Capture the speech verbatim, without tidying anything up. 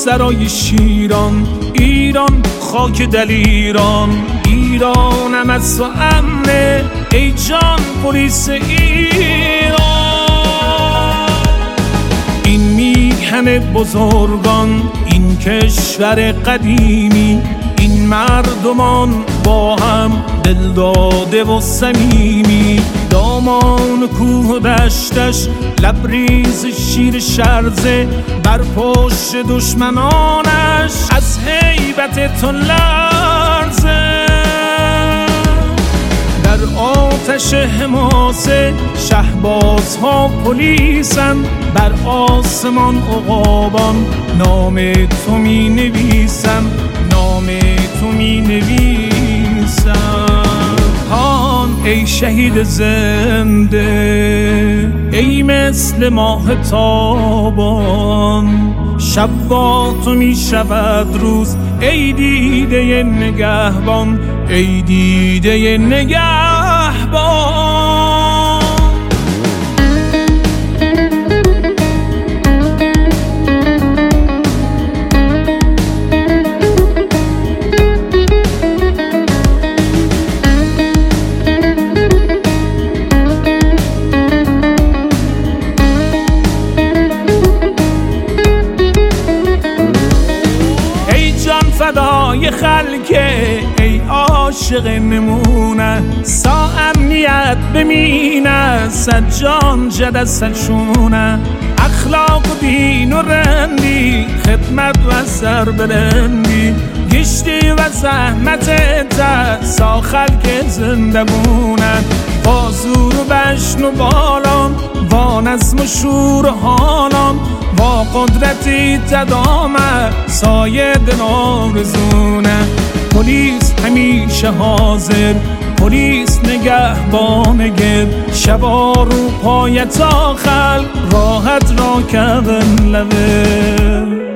سرای شیران، ایران خاک دلیران، ایرانم از تو امنه ای جان پلیس ایران. این میهن بزرگان، این کشور قدیمی، این مردمان با هم دل داده و صمیمی، دامان کوه و دشتش لبریز شیر شرزه، بر پشت دشمنانش از هیبت تو لرزه. در آتش حماسه شهبازها پلیسن، بر آسمان عقابان نام تو می نویسن، نام تو می نویسن. هان ای شهید زنده، ای مثل ماه تابان، شب با تو می شود روز ای دیده نگهبان، ای دیده نگهبان. فدای خلکه ای عاشق نمونه، سا امنیت بمینه صد جان جد سلشونه، اخلاق و دین و رندی خدمت و سر بلندی، گشتی و زحمت تا سا خلک زنده بونن، با زور و بشن و بالان، با نظم و شور و حالان، با قدرتی تدامه سایه دل آرزونه. پلیس همیشه حاضر، پلیس نگهبان گرد، شبا رو پایت تا خلق راحت را کردن لبه.